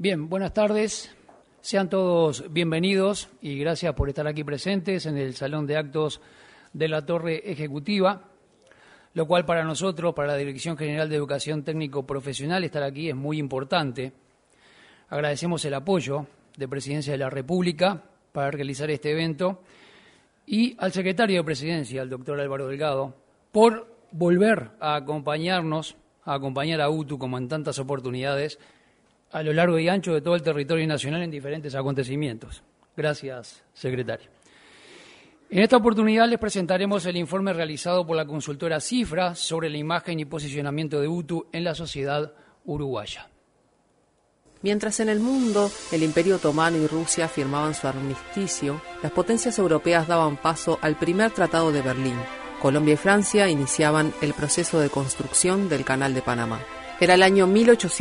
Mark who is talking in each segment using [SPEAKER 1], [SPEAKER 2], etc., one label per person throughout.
[SPEAKER 1] Bien, buenas tardes. Sean todos bienvenidos y gracias por estar aquí presentes en el Salón de Actos de la Torre Ejecutiva, lo cual para nosotros, para la Dirección General de Educación Técnico Profesional, estar aquí es muy importante. Agradecemos el apoyo de Presidencia de la República para realizar este evento y al Secretario de Presidencia, el doctor Álvaro Delgado, por volver a acompañarnos, a acompañar a UTU como en tantas oportunidades, a lo largo y ancho de todo el territorio nacional en diferentes acontecimientos. Gracias, secretario. En esta oportunidad les presentaremos el informe realizado por la consultora Cifra sobre la imagen y posicionamiento de UTU en la sociedad uruguaya.
[SPEAKER 2] Mientras en el mundo el Imperio Otomano y Rusia firmaban su armisticio, las potencias europeas daban paso al primer Tratado de Berlín. Colombia y Francia iniciaban el proceso de construcción del Canal de Panamá. Era el año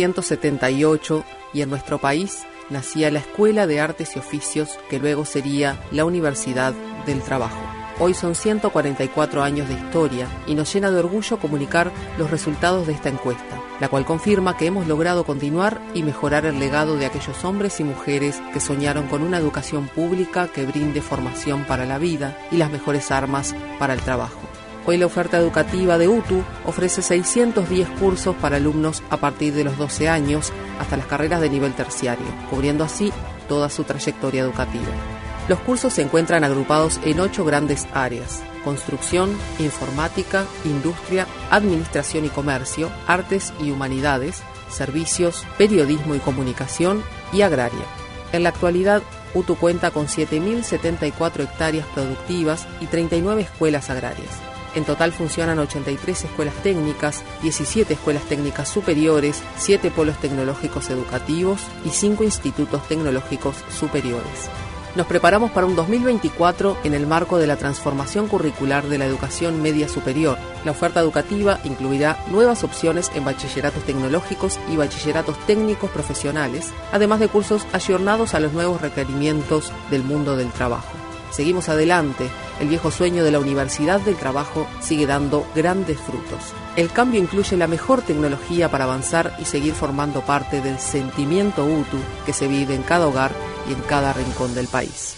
[SPEAKER 2] 1878 y en nuestro país nacía la Escuela de Artes y Oficios, que luego sería la Universidad del Trabajo. Hoy son 144 años de historia y nos llena de orgullo comunicar los resultados de esta encuesta, la cual confirma que hemos logrado continuar y mejorar el legado de aquellos hombres y mujeres que soñaron con una educación pública que brinde formación para la vida y las mejores armas para el trabajo. Hoy la oferta educativa de UTU ofrece 610 cursos para alumnos a partir de los 12 años hasta las carreras de nivel terciario, cubriendo así toda su trayectoria educativa. Los cursos se encuentran agrupados en 8 grandes áreas: construcción, informática, industria, administración y comercio, artes y humanidades, servicios, periodismo y comunicación y agraria. En la actualidad, UTU cuenta con 7.074 hectáreas productivas y 39 escuelas agrarias. En total funcionan 83 escuelas técnicas, 17 escuelas técnicas superiores, 7 polos tecnológicos educativos y 5 institutos tecnológicos superiores. Nos preparamos para un 2024 en el marco de la transformación curricular de la educación media superior. La oferta educativa incluirá nuevas opciones en bachilleratos tecnológicos y bachilleratos técnicos profesionales, además de cursos ayornados a los nuevos requerimientos del mundo del trabajo. Seguimos adelante. El viejo sueño de la Universidad del Trabajo sigue dando grandes frutos. El cambio incluye la mejor tecnología para avanzar y seguir formando parte del sentimiento UTU que se vive en cada hogar y en cada rincón del país.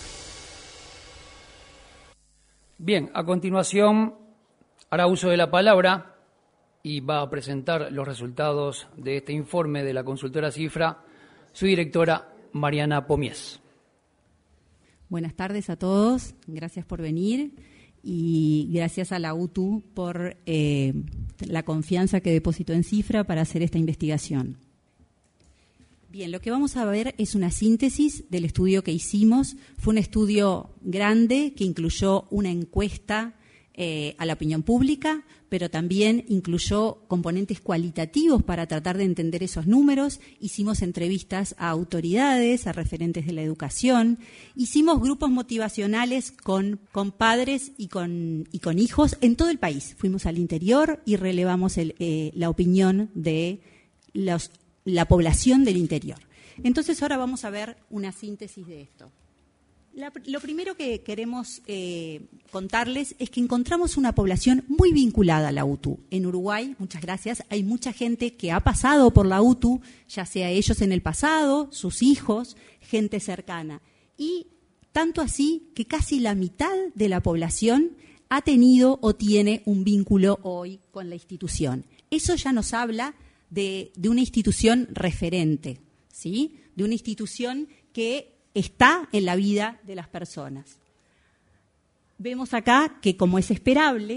[SPEAKER 1] Bien, a continuación hará uso de la palabra y va a presentar los resultados de este informe de la consultora Cifra su directora Mariana Pomies.
[SPEAKER 3] Buenas tardes a todos, gracias por venir y gracias a la UTU por la confianza que depositó en Cifra para hacer esta investigación. Bien, lo que vamos a ver es una síntesis del estudio que hicimos. Fue un estudio grande que incluyó una encuesta a la opinión pública, pero también incluyó componentes cualitativos para tratar de entender esos números. Hicimos entrevistas a autoridades, a referentes de la educación. Hicimos grupos motivacionales con padres y con hijos en todo el país. Fuimos al interior y relevamos la opinión de la población del interior. Entonces ahora vamos a ver una síntesis de esto. Lo primero que queremos contarles es que encontramos una población muy vinculada a la UTU. En Uruguay, muchas gracias, hay mucha gente que ha pasado por la UTU, ya sea ellos en el pasado, sus hijos, gente cercana. Y tanto así que casi la mitad de la población ha tenido o tiene un vínculo hoy con la institución. Eso ya nos habla de una institución referente, ¿sí? De una institución que está en la vida de las personas. Vemos acá que, como es esperable,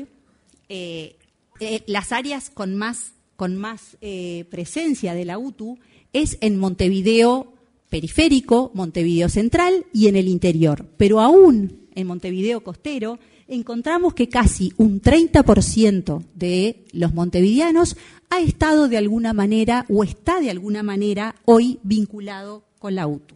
[SPEAKER 3] las áreas con más presencia de la UTU es en Montevideo periférico, Montevideo central y en el interior. Pero aún en Montevideo costero encontramos que casi un 30% de los montevideanos ha estado de alguna manera o está de alguna manera hoy vinculado con la UTU.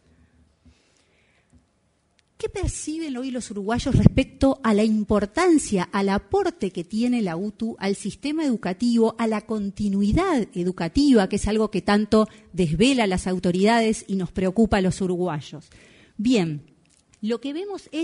[SPEAKER 3] ¿Qué perciben hoy los uruguayos respecto a la importancia, al aporte que tiene la UTU al sistema educativo, a la continuidad educativa, que es algo que tanto desvela a las autoridades y nos preocupa a los uruguayos? Bien, lo que vemos es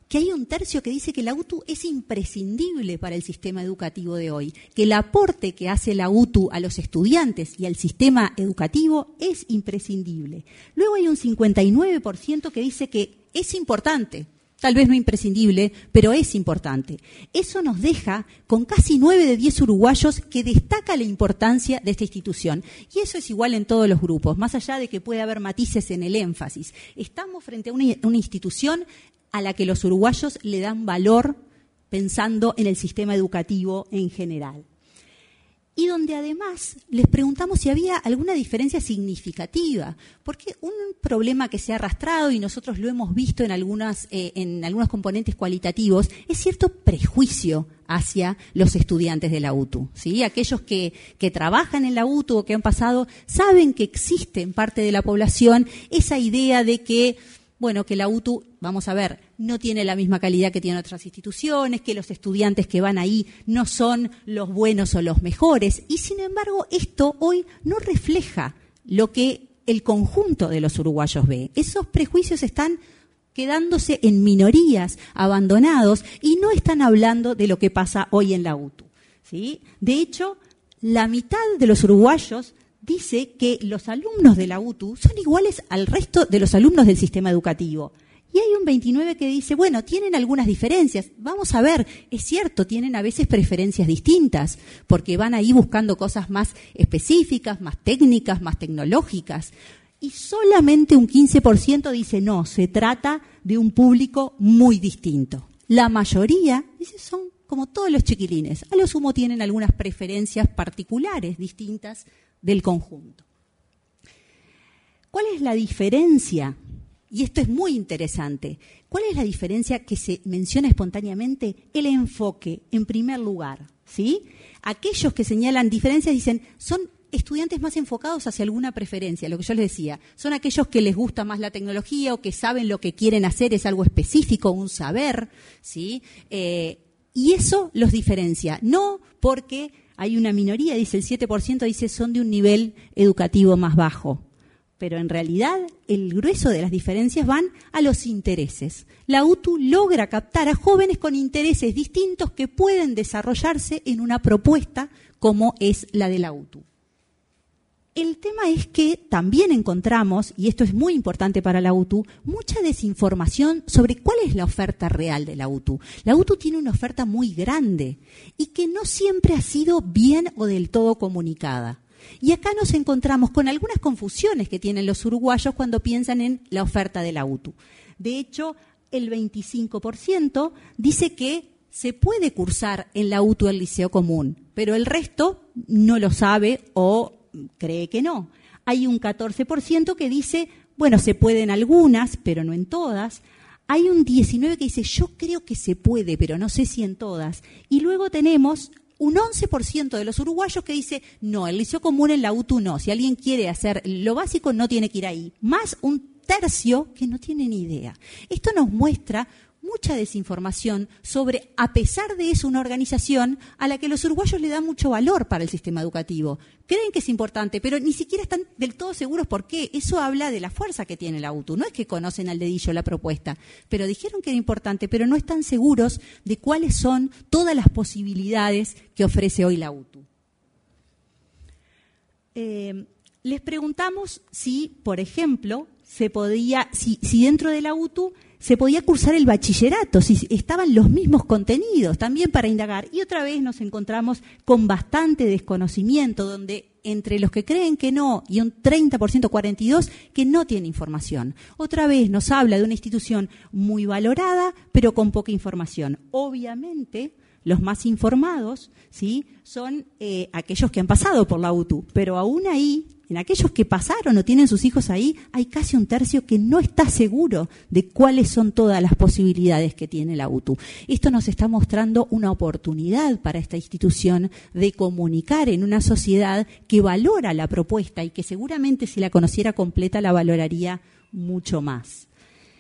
[SPEAKER 3] que hay un tercio que dice que la UTU es imprescindible para el sistema educativo de hoy, que el aporte que hace la UTU a los estudiantes y al sistema educativo es imprescindible. Luego hay un 59% que dice que es importante, tal vez no imprescindible, pero es importante. Eso nos deja con casi 9 de 10 uruguayos que destaca la importancia de esta institución. Y eso es igual en todos los grupos, más allá de que puede haber matices en el énfasis. Estamos frente a una institución a la que los uruguayos le dan valor pensando en el sistema educativo en general. Y donde además les preguntamos si había alguna diferencia significativa, porque un problema que se ha arrastrado y nosotros lo hemos visto en algunos componentes cualitativos es cierto prejuicio hacia los estudiantes de la UTU, ¿sí? Aquellos que trabajan en la UTU o que han pasado saben que existe en parte de la población esa idea de que la UTU, vamos a ver, no tiene la misma calidad que tienen otras instituciones, que los estudiantes que van ahí no son los buenos o los mejores. Y sin embargo, esto hoy no refleja lo que el conjunto de los uruguayos ve. Esos prejuicios están quedándose en minorías, abandonados, y no están hablando de lo que pasa hoy en la UTU, ¿sí? De hecho, la mitad de los uruguayos dice que los alumnos de la UTU son iguales al resto de los alumnos del sistema educativo. Y hay un 29% que dice, tienen algunas diferencias. Vamos a ver, es cierto, tienen a veces preferencias distintas, porque van ahí buscando cosas más específicas, más técnicas, más tecnológicas. Y solamente un 15% dice, no, se trata de un público muy distinto. La mayoría, dice, son como todos los chiquilines. A lo sumo tienen algunas preferencias particulares distintas del conjunto. ¿Cuál es la diferencia? Y esto es muy interesante. ¿Cuál es la diferencia que se menciona espontáneamente? El enfoque, en primer lugar, ¿sí? Aquellos que señalan diferencias dicen, son estudiantes más enfocados hacia alguna preferencia, lo que yo les decía. Son aquellos que les gusta más la tecnología o que saben lo que quieren hacer, es algo específico, un saber, ¿sí? Y eso los diferencia, no porque hay una minoría, dice el 7%, dice son de un nivel educativo más bajo. Pero en realidad el grueso de las diferencias van a los intereses. La UTU logra captar a jóvenes con intereses distintos que pueden desarrollarse en una propuesta como es la de la UTU. El tema es que también encontramos, y esto es muy importante para la UTU, mucha desinformación sobre cuál es la oferta real de la UTU. La UTU tiene una oferta muy grande y que no siempre ha sido bien o del todo comunicada. Y acá nos encontramos con algunas confusiones que tienen los uruguayos cuando piensan en la oferta de la UTU. De hecho, el 25% dice que se puede cursar en la UTU el liceo común, pero el resto no lo sabe o cree que no. Hay un 14% que dice, se pueden algunas, pero no en todas. Hay un 19% que dice, yo creo que se puede, pero no sé si en todas. Y luego tenemos un 11% de los uruguayos que dice, no, el liceo común en la UTU no. Si alguien quiere hacer lo básico, no tiene que ir ahí. Más un tercio que no tiene ni idea. Esto nos muestra mucha desinformación sobre, a pesar de eso, una organización a la que los uruguayos le dan mucho valor para el sistema educativo. Creen que es importante, pero ni siquiera están del todo seguros por qué. Eso habla de la fuerza que tiene la UTU. No es que conocen al dedillo la propuesta, pero dijeron que era importante, pero no están seguros de cuáles son todas las posibilidades que ofrece hoy la UTU. Les preguntamos si, por ejemplo, si dentro de la UTU se podía cursar el bachillerato, si estaban los mismos contenidos, también para indagar. Y otra vez nos encontramos con bastante desconocimiento, donde entre los que creen que no y un 30%, 42%, que no tiene información. Otra vez nos habla de una institución muy valorada, pero con poca información. Obviamente, los más informados, ¿sí?, son aquellos que han pasado por la UTU, pero aún ahí, en aquellos que pasaron o tienen sus hijos ahí, hay casi un tercio que no está seguro de cuáles son todas las posibilidades que tiene la UTU. Esto nos está mostrando una oportunidad para esta institución de comunicar en una sociedad que valora la propuesta y que seguramente si la conociera completa la valoraría mucho más.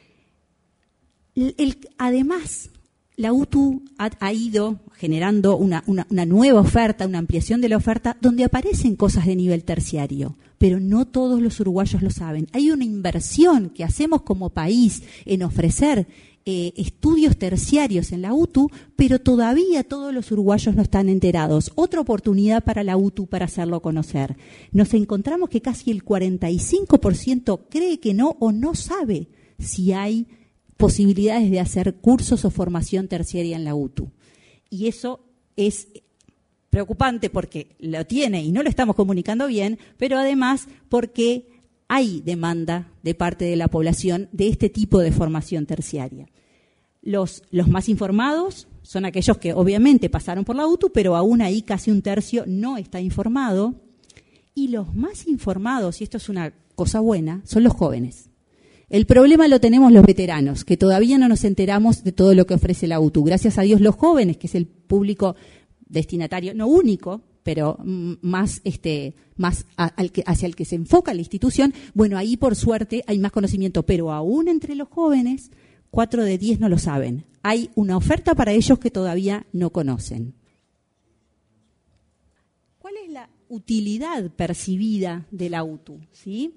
[SPEAKER 3] Además, la UTU ha ido generando una nueva oferta, una ampliación de la oferta, donde aparecen cosas de nivel terciario, pero no todos los uruguayos lo saben. Hay una inversión que hacemos como país en ofrecer estudios terciarios en la UTU, pero todavía todos los uruguayos no están enterados. Otra oportunidad para la UTU para hacerlo conocer. Nos encontramos que casi el 45% cree que no o no sabe si hay posibilidades de hacer cursos o formación terciaria en la UTU. Y eso es preocupante porque lo tiene y no lo estamos comunicando bien, pero además porque hay demanda de parte de la población de este tipo de formación terciaria. Los más informados son aquellos que obviamente pasaron por la UTU, pero aún ahí casi un tercio no está informado. Y los más informados, y esto es una cosa buena, son los jóvenes. El problema lo tenemos los veteranos, que todavía no nos enteramos de todo lo que ofrece la UTU. Gracias a Dios los jóvenes, que es el público destinatario, no único, pero más hacia el que se enfoca la institución, bueno, ahí por suerte hay más conocimiento, pero aún entre los jóvenes, 4 de 10 no lo saben. Hay una oferta para ellos que todavía no conocen. ¿Cuál es la utilidad percibida de la UTU? ¿Sí?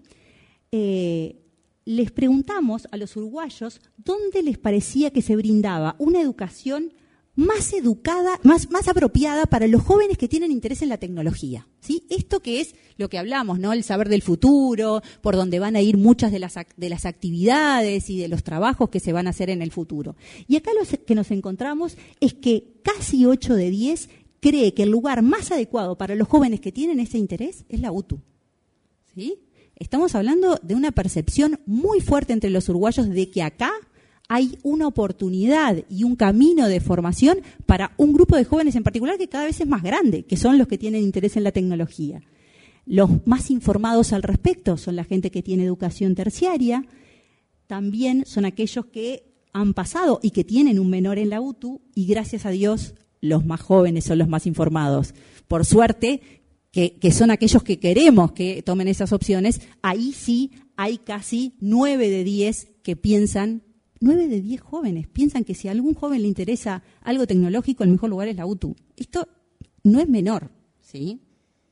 [SPEAKER 3] Les preguntamos a los uruguayos dónde les parecía que se brindaba una educación más educada, más apropiada para los jóvenes que tienen interés en la tecnología, ¿sí? Esto que es lo que hablamos, ¿no? El saber del futuro, por donde van a ir muchas de las actividades y de los trabajos que se van a hacer en el futuro. Y acá lo que nos encontramos es que casi 8 de 10 cree que el lugar más adecuado para los jóvenes que tienen ese interés es la UTU, ¿sí? Estamos hablando de una percepción muy fuerte entre los uruguayos de que acá hay una oportunidad y un camino de formación para un grupo de jóvenes en particular que cada vez es más grande, que son los que tienen interés en la tecnología. Los más informados al respecto son la gente que tiene educación terciaria, también son aquellos que han pasado y que tienen un menor en la UTU, y gracias a Dios los más jóvenes son los más informados. Por suerte, que son aquellos que queremos que tomen esas opciones, ahí sí hay casi 9 de 10 que piensan, 9 de 10 jóvenes piensan que si a algún joven le interesa algo tecnológico, el mejor lugar es la UTU. Esto no es menor, ¿sí?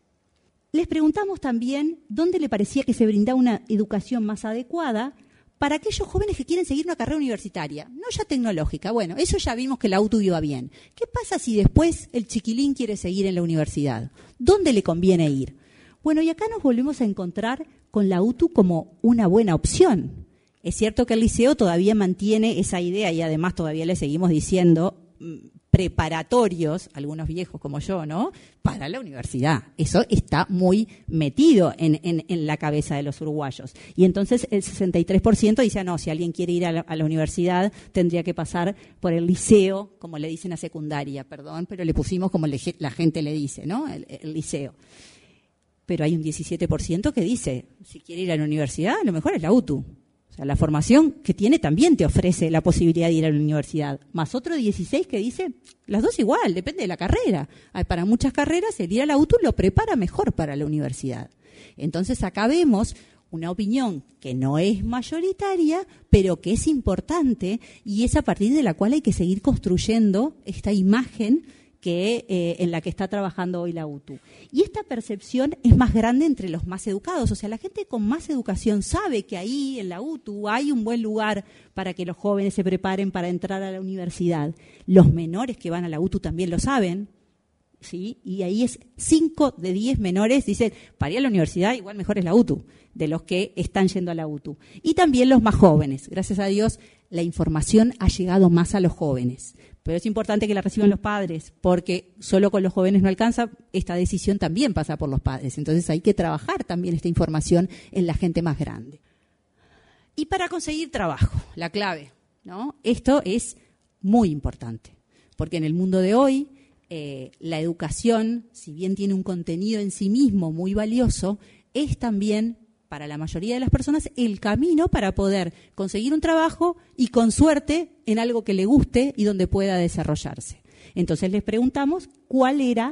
[SPEAKER 3] Les preguntamos también dónde le parecía que se brindaba una educación más adecuada para aquellos jóvenes que quieren seguir una carrera universitaria, no ya tecnológica. Bueno, eso ya vimos que la UTU iba bien. ¿Qué pasa si después el chiquilín quiere seguir en la universidad? ¿Dónde le conviene ir? Bueno, y acá nos volvemos a encontrar con la UTU como una buena opción. Es cierto que el liceo todavía mantiene esa idea y además todavía le seguimos diciendo preparatorios, algunos viejos como yo, ¿no?, para la universidad. Eso está muy metido en la cabeza de los uruguayos. Y entonces el 63% dice, no, si alguien quiere ir a la universidad tendría que pasar por el liceo, como le dicen a secundaria, perdón, pero le pusimos como la gente le dice, ¿no?, el liceo. Pero hay un 17% que dice, si quiere ir a la universidad, lo mejor es la UTU. La formación que tiene también te ofrece la posibilidad de ir a la universidad. Más otro 16 que dice, las dos igual, depende de la carrera. Para muchas carreras el ir a la UTU lo prepara mejor para la universidad. Entonces acá vemos una opinión que no es mayoritaria, pero que es importante y es a partir de la cual hay que seguir construyendo esta imagen en la que está trabajando hoy la UTU. Y esta percepción es más grande entre los más educados, o sea, la gente con más educación sabe que ahí en la UTU hay un buen lugar para que los jóvenes se preparen para entrar a la universidad. Los menores que van a la UTU también lo saben, ¿sí? Y ahí es 5 de 10 menores dicen, para ir a la universidad igual mejor es la UTU, de los que están yendo a la UTU. Y también los más jóvenes, gracias a Dios la información ha llegado más a los jóvenes. Pero es importante que la reciban los padres, porque solo con los jóvenes no alcanza, esta decisión también pasa por los padres. Entonces hay que trabajar también esta información en la gente más grande. Y para conseguir trabajo, la clave, ¿no? Esto es muy importante, porque en el mundo de hoy la educación, si bien tiene un contenido en sí mismo muy valioso, es también para la mayoría de las personas el camino para poder conseguir un trabajo y con suerte en algo que le guste y donde pueda desarrollarse. Entonces les preguntamos cuál era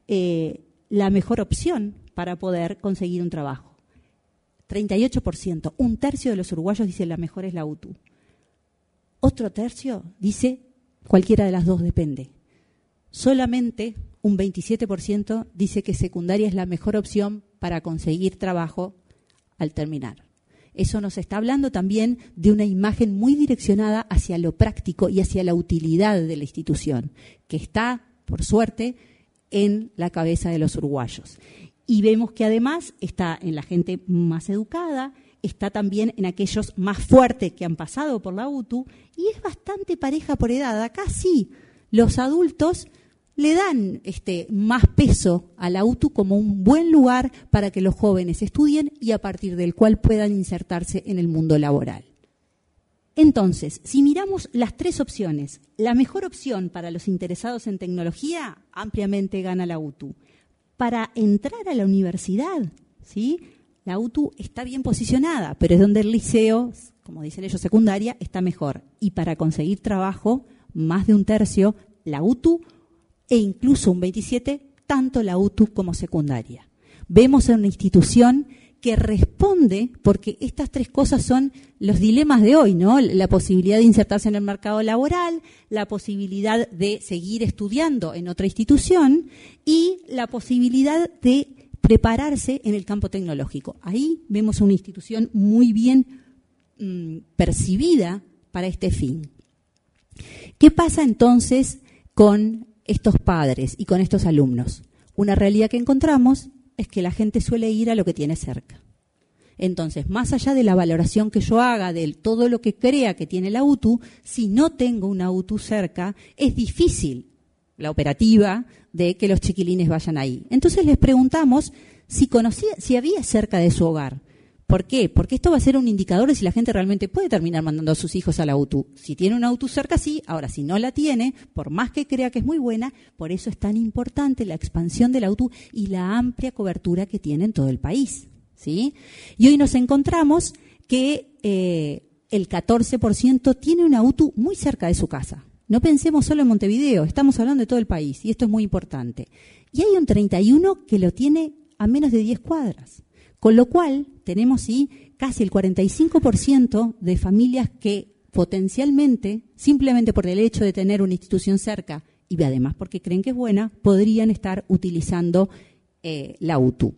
[SPEAKER 3] la mejor opción para poder conseguir un trabajo. 38%, un tercio de los uruguayos dice la mejor es la UTU. Otro tercio dice cualquiera de las dos, depende. Solamente un 27% dice que secundaria es la mejor opción para conseguir trabajo al terminar. Eso nos está hablando también de una imagen muy direccionada hacia lo práctico y hacia la utilidad de la institución, que está, por suerte, en la cabeza de los uruguayos. Y vemos que además está en la gente más educada, está también en aquellos más fuertes que han pasado por la UTU, y es bastante pareja por edad. Acá sí, los adultos le dan más peso a la UTU como un buen lugar para que los jóvenes estudien y a partir del cual puedan insertarse en el mundo laboral. Entonces, si miramos las tres opciones, la mejor opción para los interesados en tecnología, ampliamente gana la UTU. Para entrar a la universidad, ¿sí?, la UTU está bien posicionada, pero es donde el liceo, como dicen ellos, secundaria, está mejor. Y para conseguir trabajo, más de un tercio, la UTU e incluso un 27%, tanto la UTU como secundaria. Vemos en una institución que responde, porque estas tres cosas son los dilemas de hoy, ¿no? La posibilidad de insertarse en el mercado laboral, la posibilidad de seguir estudiando en otra institución y la posibilidad de prepararse en el campo tecnológico. Ahí vemos una institución muy bien percibida para este fin. ¿Qué pasa entonces con estos padres y con estos alumnos? Una realidad que encontramos es que la gente suele ir a lo que tiene cerca. Entonces, más allá de la valoración que yo haga de todo lo que crea que tiene la UTU, si no tengo una UTU cerca, es difícil la operativa de que los chiquilines vayan ahí. Entonces les preguntamos si había cerca de su hogar. ¿Por qué? Porque esto va a ser un indicador de si la gente realmente puede terminar mandando a sus hijos a la UTU. Si tiene una UTU cerca, sí. Ahora, si no la tiene, por más que crea que es muy buena, por eso es tan importante la expansión de la UTU y la amplia cobertura que tiene en todo el país, ¿sí? Y hoy nos encontramos que el 14% tiene una UTU muy cerca de su casa. No pensemos solo en Montevideo, estamos hablando de todo el país y esto es muy importante. Y hay un 31% que lo tiene a menos de 10 cuadras. Con lo cual, tenemos casi el 45% de familias que potencialmente, simplemente por el hecho de tener una institución cerca y además porque creen que es buena, podrían estar utilizando la UTU.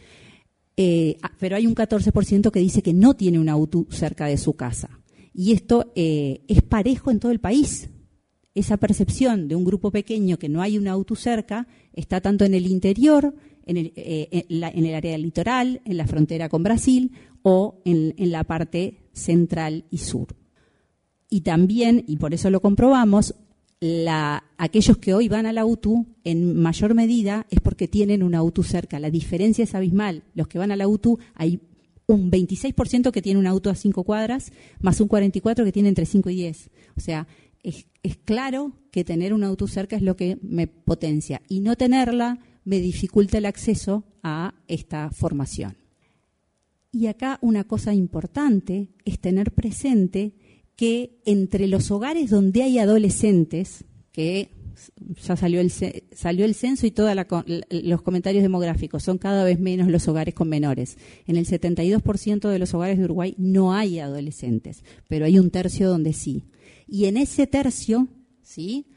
[SPEAKER 3] Pero hay un 14% que dice que no tiene una UTU cerca de su casa. Y esto es parejo en todo el país. Esa percepción de un grupo pequeño que no hay una UTU cerca está tanto en el interior, en el área litoral, en la frontera con Brasil o en la parte central y sur. Y también, y por eso lo comprobamos, aquellos que hoy van a la UTU en mayor medida es porque tienen una UTU cerca. La diferencia es abismal. Los que van a la UTU, hay un 26% que tiene una UTU a 5 cuadras, más un 44% que tiene entre 5 y 10. O sea, es claro que tener una UTU cerca es lo que me potencia. Y no tenerla me dificulta el acceso a esta formación. Y acá una cosa importante es tener presente que entre los hogares donde hay adolescentes, que ya salió el censo y todos los comentarios demográficos, son cada vez menos los hogares con menores. En el 72% de los hogares de Uruguay no hay adolescentes, pero hay un tercio donde sí. Y en ese tercio, ¿sí?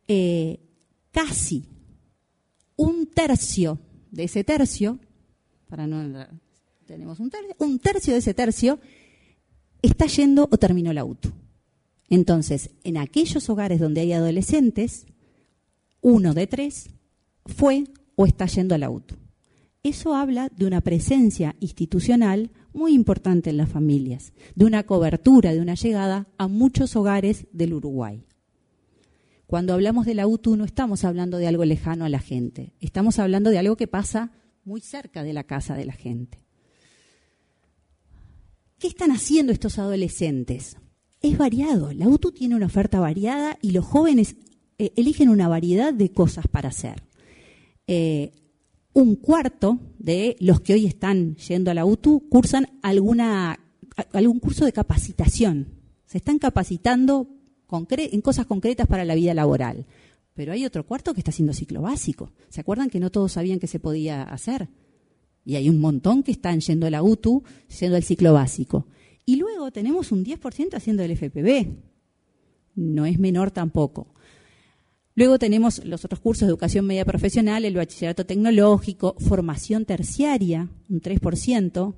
[SPEAKER 3] Casi un tercio de ese tercio, tenemos un tercio de ese tercio está yendo o terminó la UTU. Entonces, en aquellos hogares donde hay adolescentes, 1 de 3 fue o está yendo a la UTU. Eso habla de una presencia institucional muy importante en las familias, de una cobertura, de una llegada a muchos hogares del Uruguay. Cuando hablamos de la UTU no estamos hablando de algo lejano a la gente, estamos hablando de algo que pasa muy cerca de la casa de la gente. ¿Qué están haciendo estos adolescentes? Es variado, la UTU tiene una oferta variada y los jóvenes eligen una variedad de cosas para hacer. Un cuarto de los que hoy están yendo a la UTU cursan algún curso de capacitación, se están capacitando en cosas concretas para la vida laboral. Pero hay otro cuarto que está haciendo ciclo básico. ¿Se acuerdan que no todos sabían que se podía hacer? Y hay un montón que están yendo a la UTU, yendo al ciclo básico. Y luego tenemos un 10% haciendo el FPB. No es menor tampoco. Luego tenemos los otros cursos de educación media profesional, el bachillerato tecnológico, formación terciaria, un 3%,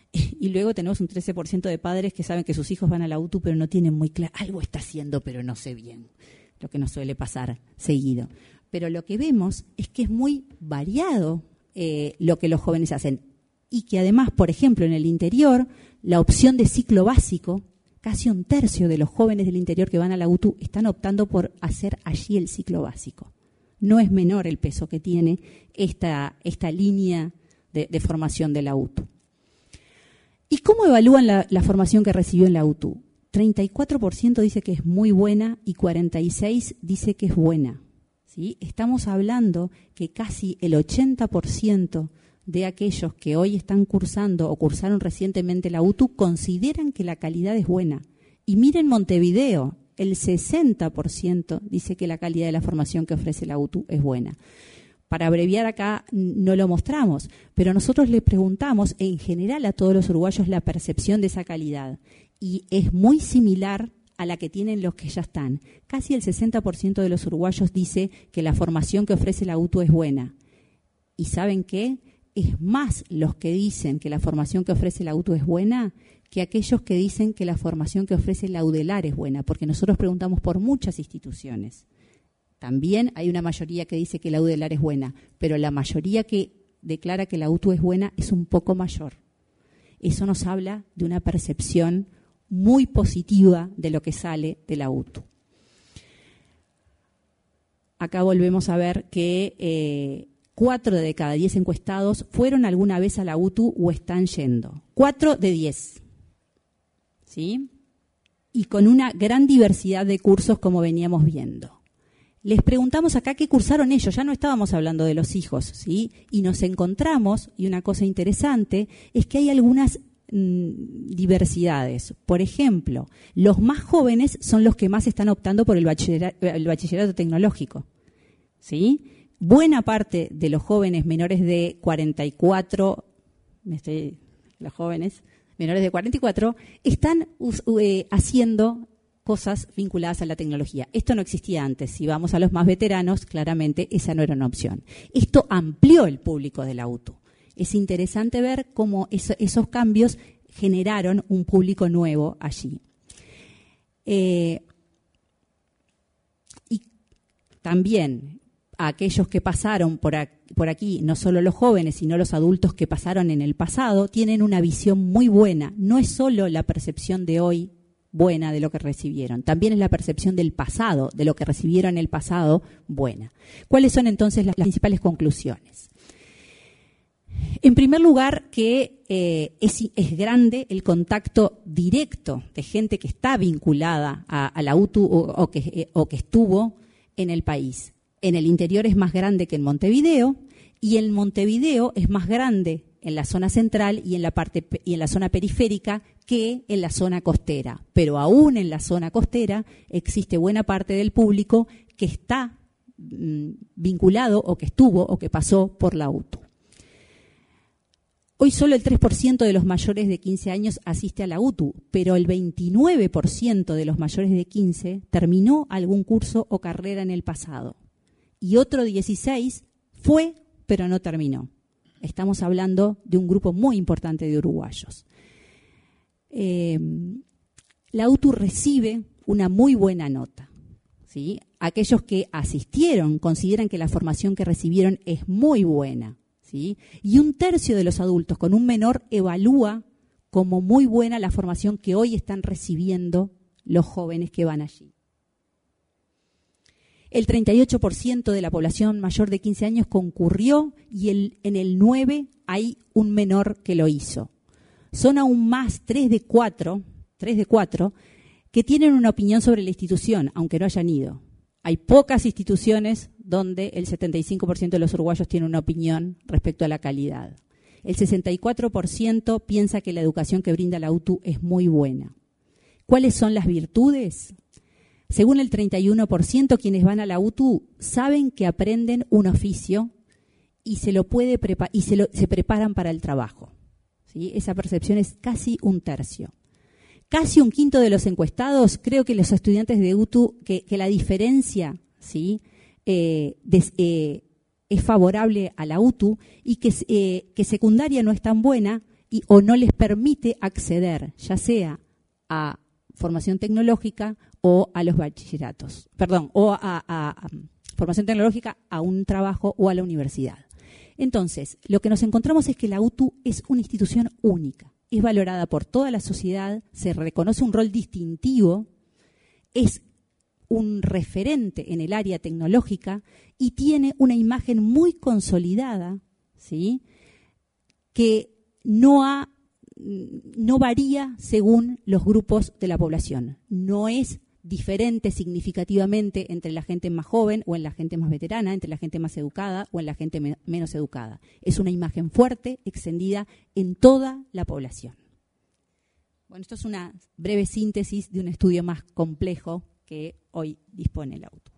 [SPEAKER 3] Y luego tenemos un 13% de padres que saben que sus hijos van a la UTU, pero no tienen muy claro, algo está haciendo, pero no sé bien, lo que nos suele pasar seguido. Pero lo que vemos es que es muy variado lo que los jóvenes hacen. Y que además, por ejemplo, en el interior, la opción de ciclo básico, casi un tercio de los jóvenes del interior que van a la UTU están optando por hacer allí el ciclo básico. No es menor el peso que tiene esta línea de formación de la UTU. ¿Y cómo evalúan la formación que recibió en la UTU? 34% dice que es muy buena y 46% dice que es buena. ¿Sí? Estamos hablando que casi el 80% de aquellos que hoy están cursando o cursaron recientemente la UTU consideran que la calidad es buena. Y miren Montevideo, el 60% dice que la calidad de la formación que ofrece la UTU es buena. Para abreviar acá no lo mostramos, pero nosotros le preguntamos en general a todos los uruguayos la percepción de esa calidad. Y es muy similar a la que tienen los que ya están. Casi el 60% de los uruguayos dice que la formación que ofrece la UTU es buena. ¿Y saben qué? Es más los que dicen que la formación que ofrece la UTU es buena que aquellos que dicen que la formación que ofrece la UDELAR es buena, porque nosotros preguntamos por muchas instituciones. También hay una mayoría que dice que la UDELAR es buena, pero la mayoría que declara que la UTU es buena es un poco mayor. Eso nos habla de una percepción muy positiva de lo que sale de la UTU. Acá volvemos a ver que 4 de cada 10 encuestados fueron alguna vez a la UTU o están yendo. 4 de 10. ¿Sí? Y con una gran diversidad de cursos como veníamos viendo. Les preguntamos acá qué cursaron ellos, ya no estábamos hablando de los hijos, ¿sí? Y nos encontramos, y una cosa interesante, es que hay algunas diversidades. Por ejemplo, los más jóvenes son los que más están optando por el bachillerato tecnológico, ¿sí? Buena parte de los jóvenes menores de 44, los jóvenes menores de 44, están haciendo cosas vinculadas a la tecnología. Esto no existía antes. Si vamos a los más veteranos, claramente esa no era una opción. Esto amplió el público de la UTU. Es interesante ver cómo esos cambios generaron un público nuevo allí. Y también a aquellos que pasaron por aquí, no solo los jóvenes, sino los adultos que pasaron en el pasado, tienen una visión muy buena. No es solo la percepción de hoy buena de lo que recibieron, también es la percepción del pasado, de lo que recibieron en el pasado, buena. ¿Cuáles son entonces las principales conclusiones? En primer lugar, que es grande el contacto directo de gente que está vinculada a la UTU o que estuvo en el país. En el interior es más grande que en Montevideo, y en Montevideo es más grande en la zona central y en la zona periférica que en la zona costera. Pero aún en la zona costera existe buena parte del público que está vinculado o que estuvo o que pasó por la UTU. Hoy solo el 3% de los mayores de 15 años asiste a la UTU, pero el 29% de los mayores de 15 terminó algún curso o carrera en el pasado. Y otro 16 fue, pero no terminó. Estamos hablando de un grupo muy importante de uruguayos. La UTU recibe una muy buena nota, ¿sí? Aquellos que asistieron consideran que la formación que recibieron es muy buena, ¿sí? Y un tercio de los adultos con un menor evalúa como muy buena la formación que hoy están recibiendo los jóvenes que van allí. El 38% de la población mayor de 15 años concurrió y en el 9 hay un menor que lo hizo. Son aún más 3 de 4 que tienen una opinión sobre la institución, aunque no hayan ido. Hay pocas instituciones donde el 75% de los uruguayos tienen una opinión respecto a la calidad. El 64% piensa que la educación que brinda la UTU es muy buena. ¿Cuáles son las virtudes? Según el 31%, quienes van a la UTU saben que aprenden un oficio y se preparan para el trabajo, ¿sí? Esa percepción es casi un tercio. Casi un quinto de los encuestados, creo que los estudiantes de UTU, que la diferencia, ¿sí? Es favorable a la UTU y que secundaria no es tan buena o no les permite acceder, ya sea a formación tecnológica o a los bachilleratos, o a formación tecnológica, a un trabajo o a la universidad. Entonces, lo que nos encontramos es que la UTU es una institución única, es valorada por toda la sociedad, se reconoce un rol distintivo, es un referente en el área tecnológica y tiene una imagen muy consolidada, ¿sí?, que no varía según los grupos de la población. No es diferente significativamente entre la gente más joven o en la gente más veterana, entre la gente más educada o en la gente menos educada. Es una imagen fuerte, extendida en toda la población. Bueno, esto es una breve síntesis de un estudio más complejo que hoy dispone la UTU.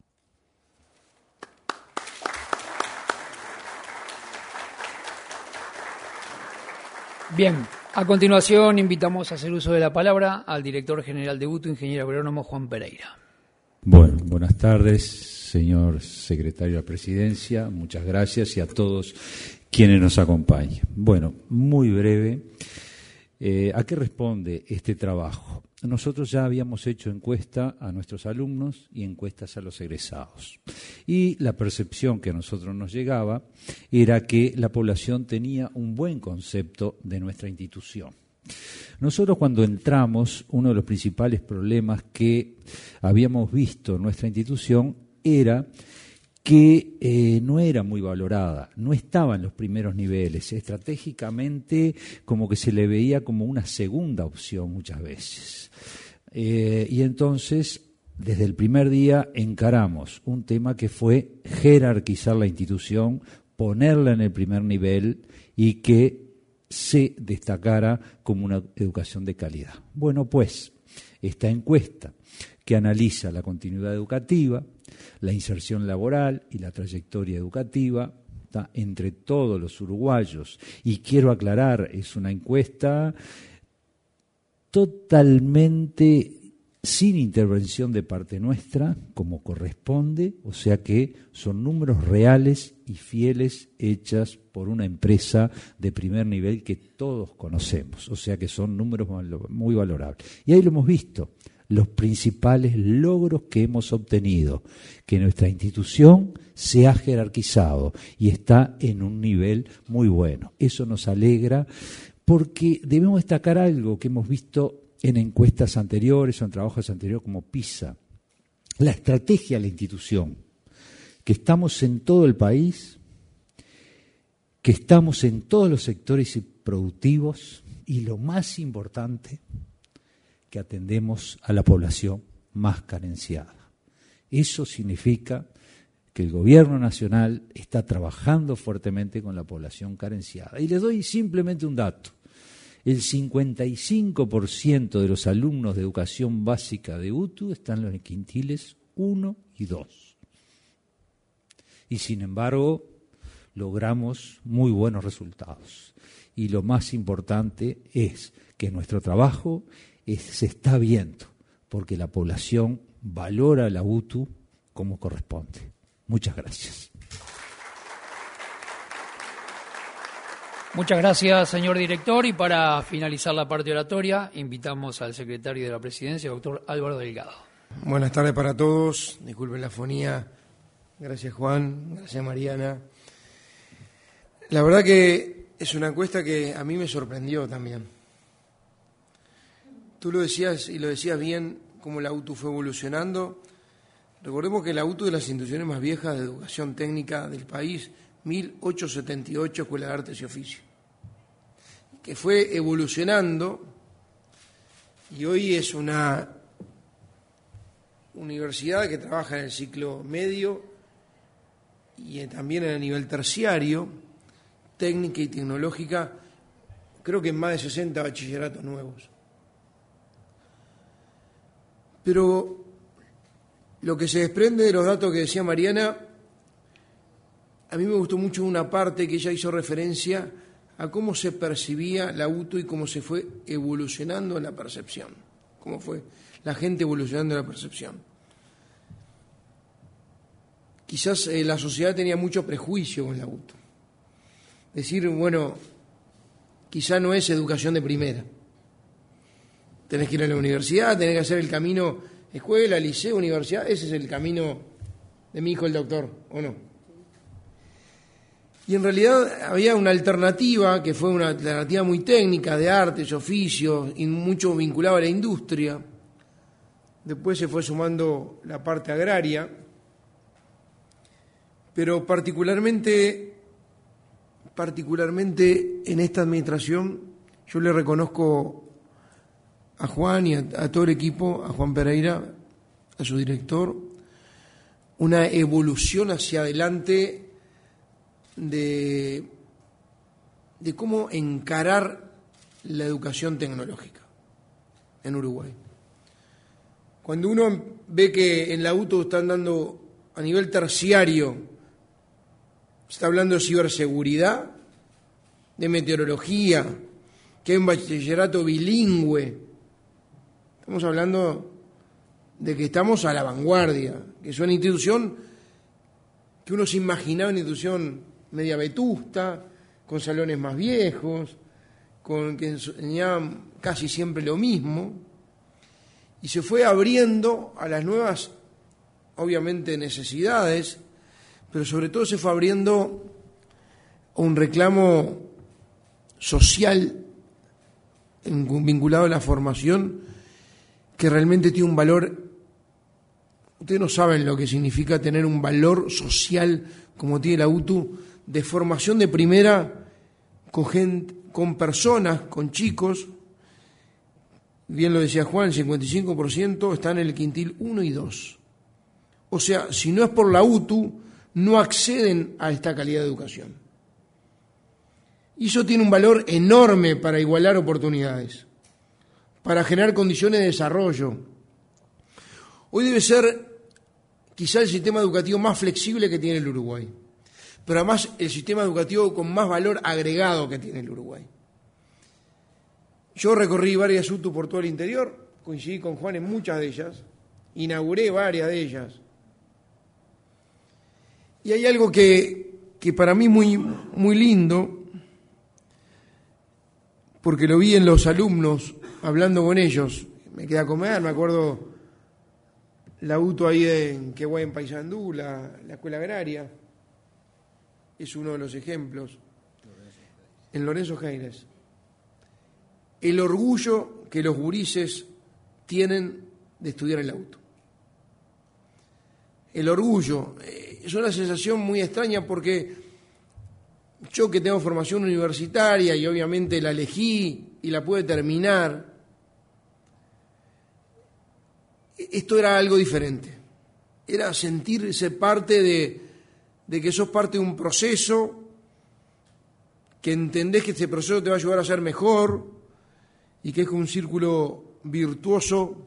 [SPEAKER 1] Bien, a continuación invitamos a hacer uso de la palabra al director general de UTU, ingeniero agrónomo Juan Pereira.
[SPEAKER 4] Bueno, buenas tardes, señor secretario de la Presidencia, muchas gracias y a todos quienes nos acompañan. Bueno, muy breve, ¿a qué responde este trabajo? Nosotros ya habíamos hecho encuesta a nuestros alumnos y encuestas a los egresados. Y la percepción que a nosotros nos llegaba era que la población tenía un buen concepto de nuestra institución. Nosotros cuando entramos, uno de los principales problemas que habíamos visto en nuestra institución era que no era muy valorada, no estaba en los primeros niveles, estratégicamente como que se le veía como una segunda opción muchas veces. Y entonces, desde el primer día encaramos un tema que fue jerarquizar la institución, ponerla en el primer nivel y que se destacara como una educación de calidad. Bueno, pues, esta encuesta que analiza la continuidad educativa, la inserción laboral y la trayectoria educativa entre todos los uruguayos. Y quiero aclarar, es una encuesta totalmente sin intervención de parte nuestra, como corresponde, o sea que son números reales y fieles hechas por una empresa de primer nivel que todos conocemos, o sea que son números muy valorables. Y ahí lo hemos visto, los principales logros que hemos obtenido, que nuestra institución se ha jerarquizado y está en un nivel muy bueno. Eso nos alegra porque debemos destacar algo que hemos visto en encuestas anteriores o en trabajos anteriores como PISA. La estrategia de la institución, que estamos en todo el país, que estamos en todos los sectores productivos y lo más importante, que atendemos a la población más carenciada. Eso significa que el gobierno nacional está trabajando fuertemente con la población carenciada. Y les doy simplemente un dato. El 55% de los alumnos de educación básica de UTU están en los quintiles 1 y 2. Y sin embargo, logramos muy buenos resultados. Y lo más importante es que nuestro trabajo se está viendo, porque la población valora la UTU como corresponde. Muchas gracias.
[SPEAKER 1] Muchas gracias, señor director. Y para finalizar la parte oratoria, invitamos al secretario de la Presidencia, doctor Álvaro Delgado.
[SPEAKER 5] Buenas tardes para todos. Disculpen la fonía. Gracias, Juan. Gracias, Mariana. La verdad que es una encuesta que a mí me sorprendió también. Tú lo decías y lo decías bien, cómo la UTU fue evolucionando. Recordemos que la UTU es de las instituciones más viejas de educación técnica del país, 1878, Escuela de Artes y Oficios, que fue evolucionando y hoy es una universidad que trabaja en el ciclo medio y también en el nivel terciario, técnica y tecnológica, creo que en más de 60 bachilleratos nuevos. Pero lo que se desprende de los datos que decía Mariana, a mí me gustó mucho una parte que ella hizo referencia a cómo se percibía la UTU y cómo se fue evolucionando en la percepción, cómo fue la gente evolucionando en la percepción. Quizás la sociedad tenía mucho prejuicio con la UTU. Decir, bueno, quizá no es educación de primera. Tenés que ir a la universidad, tenés que hacer el camino escuela, liceo, universidad. Ese es el camino de mi hijo el doctor, ¿o no? Y en realidad había una alternativa, que fue una alternativa muy técnica, de artes, oficios, y mucho vinculado a la industria. Después se fue sumando la parte agraria, pero particularmente en esta administración yo le reconozco a Juan y a todo el equipo, a Juan Pereira, a su director, una evolución hacia adelante de cómo encarar la educación tecnológica en Uruguay. Cuando uno ve que en la UTU están dando a nivel terciario, se está hablando de ciberseguridad, de meteorología, que hay un bachillerato bilingüe, estamos hablando de que estamos a la vanguardia, que es una institución que uno se imaginaba una institución media vetusta, con salones más viejos, con que enseñaban casi siempre lo mismo, y se fue abriendo a las nuevas, obviamente, necesidades, pero sobre todo se fue abriendo a un reclamo social vinculado a la formación que realmente tiene un valor. Ustedes no saben lo que significa tener un valor social como tiene la UTU, de formación de primera con personas, con chicos. Bien lo decía Juan, el 55% están en el quintil 1 y 2. O sea, si no es por la UTU, no acceden a esta calidad de educación. Y eso tiene un valor enorme para igualar oportunidades, para generar condiciones de desarrollo. Hoy debe ser quizá el sistema educativo más flexible que tiene el Uruguay, pero además el sistema educativo con más valor agregado que tiene el Uruguay. Yo recorrí varias UTU por todo el interior, coincidí con Juan en muchas de ellas, inauguré varias de ellas. Y hay algo que para mí muy lindo, porque lo vi en los alumnos, hablando con ellos, me quedé a comer, me acuerdo la UTU ahí en Quehuay, en Paysandú, la escuela agraria, es uno de los ejemplos, en Lorenzo Heines. El orgullo que los gurises tienen de estudiar en la UTU. El orgullo es una sensación muy extraña porque yo, que tengo formación universitaria y obviamente la elegí y la pude terminar, esto era algo diferente. Era sentirse parte de que sos parte de un proceso, que entendés que este proceso te va a ayudar a ser mejor y que es un círculo virtuoso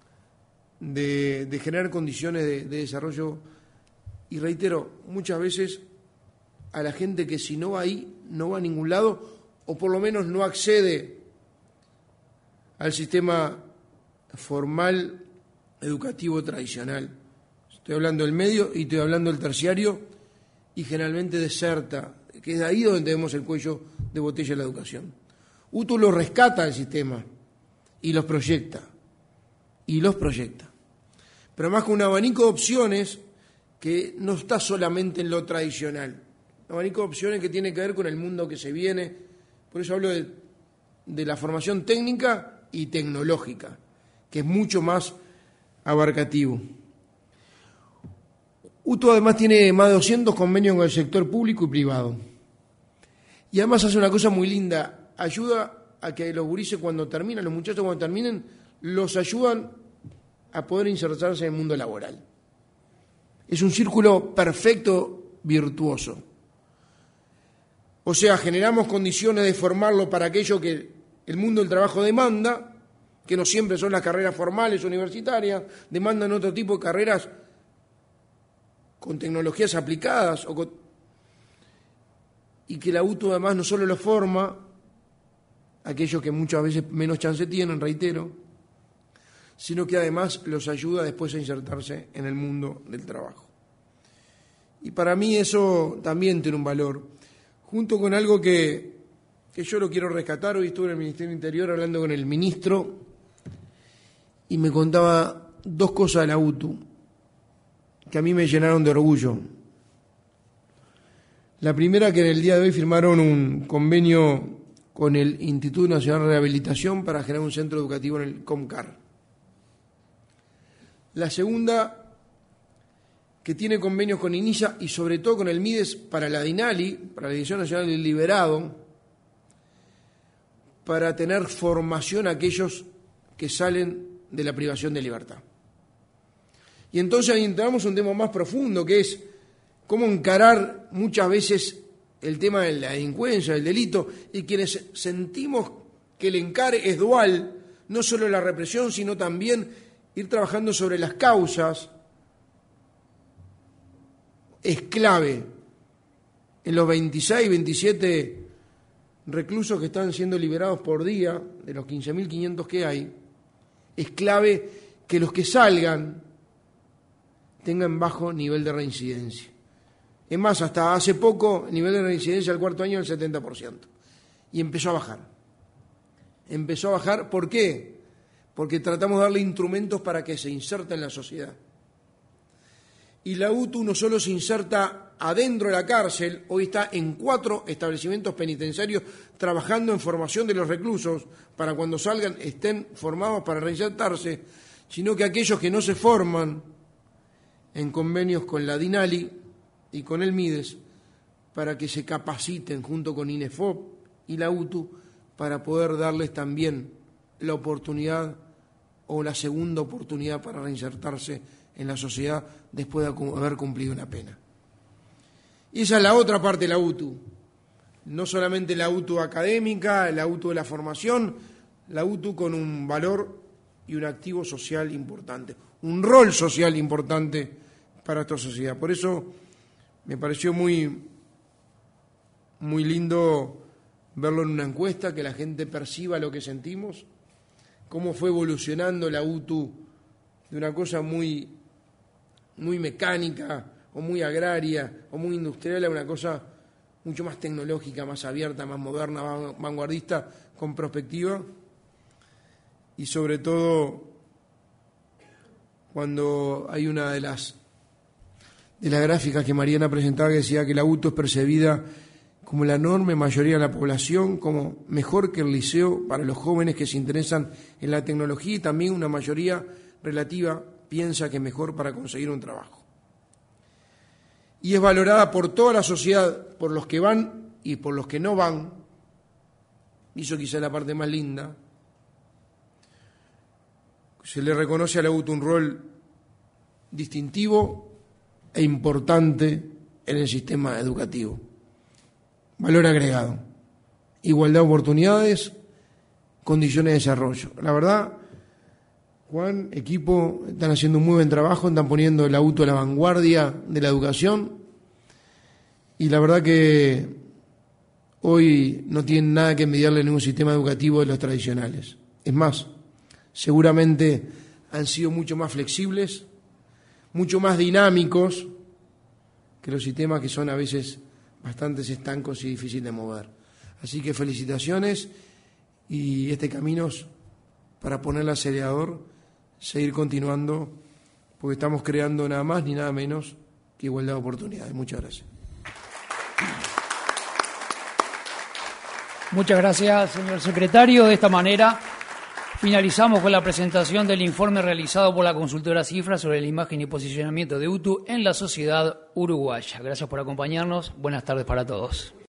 [SPEAKER 5] de generar condiciones de desarrollo. Y reitero, muchas veces a la gente que si no va ahí, no va a ningún lado, o por lo menos no accede al sistema formal educativo tradicional. Estoy hablando del medio y estoy hablando del terciario, y generalmente deserta, que es ahí donde tenemos el cuello de botella de la educación. UTU lo rescata del sistema y los proyecta. Pero además con un abanico de opciones que no está solamente en lo tradicional. Un abanico de opciones que tiene que ver con el mundo que se viene. Por eso hablo de la formación técnica y tecnológica, que es mucho más abarcativo. UTU además tiene más de 200 convenios con el sector público y privado. Y además hace una cosa muy linda, ayuda a que los gurises cuando terminan, los muchachos cuando terminen, los ayudan a poder insertarse en el mundo laboral. Es un círculo perfecto, virtuoso. O sea, generamos condiciones de formarlo para aquello que el mundo del trabajo demanda, que no siempre son las carreras formales universitarias, demandan otro tipo de carreras con tecnologías aplicadas, y que la UTU además no solo lo forma, aquellos que muchas veces menos chance tienen, reitero, sino que además los ayuda después a insertarse en el mundo del trabajo. Y para mí eso también tiene un valor, junto con algo que que yo lo quiero rescatar. Hoy estuve en el Ministerio del Interior hablando con el ministro y me contaba dos cosas de la UTU que a mí me llenaron de orgullo. La primera, que en el día de hoy firmaron un convenio con el Instituto Nacional de Rehabilitación para generar un centro educativo en el COMCAR. La segunda, que tiene convenios con INISA y sobre todo con el MIDES para la DINALI, para la Dirección Nacional del Liberado, para tener formación a aquellos que salen de la privación de libertad. Y entonces ahí entramos en un tema más profundo, que es cómo encarar muchas veces el tema de la delincuencia, del delito, y quienes sentimos que el encare es dual, no solo la represión, sino también ir trabajando sobre las causas, es clave. En los 26, 27 reclusos que están siendo liberados por día, de los 15.500 que hay, es clave que los que salgan tengan bajo nivel de reincidencia. Es más, hasta hace poco el nivel de reincidencia al cuarto año era el 70%. Y empezó a bajar. Empezó a bajar, ¿por qué? Porque tratamos de darle instrumentos para que se inserta en la sociedad. Y la UTU no solo se inserta adentro de la cárcel, hoy está en 4 establecimientos penitenciarios trabajando en formación de los reclusos para cuando salgan estén formados para reinsertarse, sino que aquellos que no se forman en convenios con la DINALI y con el MIDES para que se capaciten junto con INEFOP y la UTU para poder darles también la oportunidad o la segunda oportunidad para reinsertarse en la sociedad después de haber cumplido una pena. Y esa es la otra parte de la UTU. No solamente la UTU académica, la UTU de la formación, la UTU con un valor y un activo social importante, un rol social importante para esta sociedad. Por eso me pareció muy lindo verlo en una encuesta, que la gente perciba lo que sentimos, cómo fue evolucionando la UTU de una cosa muy mecánica o muy agraria o muy industrial a una cosa mucho más tecnológica, más abierta, más moderna, más vanguardista, con perspectiva. Y sobre todo cuando hay una de las gráficas que Mariana presentaba que decía que la UTU es percibida como la enorme mayoría de la población, como mejor que el liceo para los jóvenes que se interesan en la tecnología, y también una mayoría relativa piensa que es mejor para conseguir un trabajo. Y es valorada por toda la sociedad, por los que van y por los que no van, y eso quizá es la parte más linda. Se le reconoce a la UTU un rol distintivo e importante en el sistema educativo. Valor agregado, igualdad de oportunidades, condiciones de desarrollo. La verdad, Juan, equipo, están haciendo un muy buen trabajo, están poniendo la UTU a la vanguardia de la educación, y la verdad que hoy no tienen nada que envidiarle a ningún sistema educativo de los tradicionales. Es más, seguramente han sido mucho más flexibles, mucho más dinámicos que los sistemas que son a veces bastante estancos y difíciles de mover. Así que felicitaciones, y este camino es para poner el acelerador, seguir continuando, porque estamos creando nada más ni nada menos que igualdad de oportunidades. Muchas gracias.
[SPEAKER 1] Muchas gracias, señor secretario. De esta manera finalizamos con la presentación del informe realizado por la consultora Cifra sobre la imagen y posicionamiento de UTU en la sociedad uruguaya. Gracias por acompañarnos. Buenas tardes para todos.